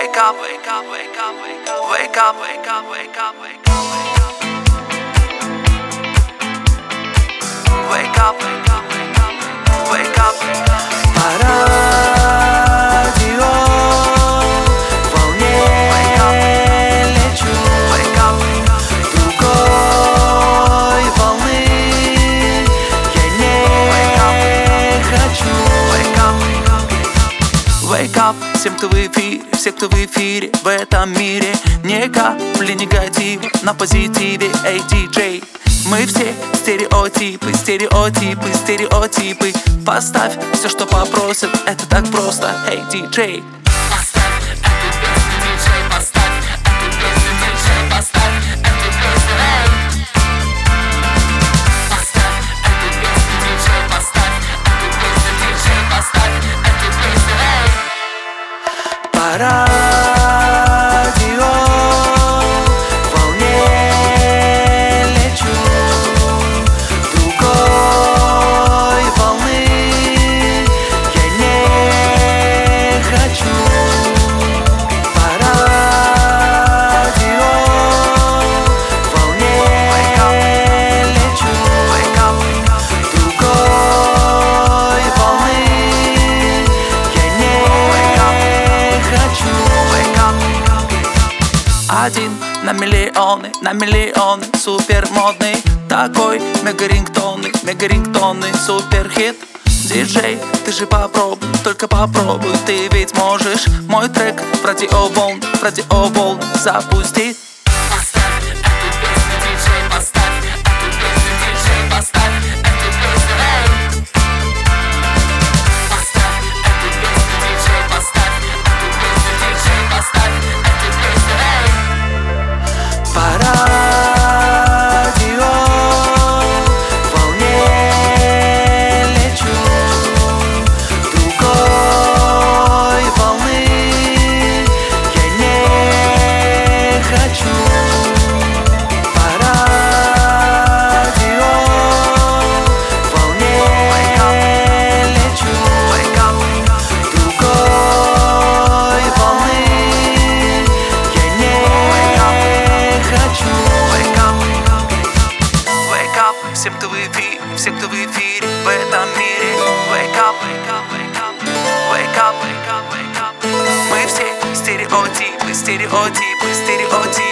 Wake up, wake up, wake up, wake up, wake up, wake up, wake up, wake up, wake up, wake up, wake up, wake up, wake up. По радио волне лечу, другой волны я не хочу. Wake up, всем, кто в эфире, все, кто в эфире в этом мире. Ни капли негатива, на позитиве, эй, диджей. Мы все стереотипы, стереотипы, стереотипы. Поставь все, что попросят, это так просто, эй, диджей. Поставь эту песню, диджей, поставь эту песню, диджей, поставь эту песню, эй. Поставь эту песню, диджей, поставь эту песню, диджей, поставь эту песню, эй. По радио волне лечу, другой волны я не хочу. По радио волне лечу, другой волны я не хочу. Один на миллионы, супер модный, такой мегарингтонный, супер хит. Диджей, ты же попробуй, только попробуй, ты ведь можешь мой трек в радиоволны запустить. Поставь эту песню, диджей, поставь эту песню, диджей, поставь эту песню, эй. Поставь эту песню, диджей, поставь эту песню, диджей, поставь эту песню, эй. По радио волне лечу, другой волны я не хочу. По радио волне лечу, другой волны я не хочу. Wake up, всем, кто в эфире, все, кто в эфире в этом мире. Wake up, wake up, wake up, wake up, wake up, wake up. Мы все стереотипы, стереотипы, стереотипы.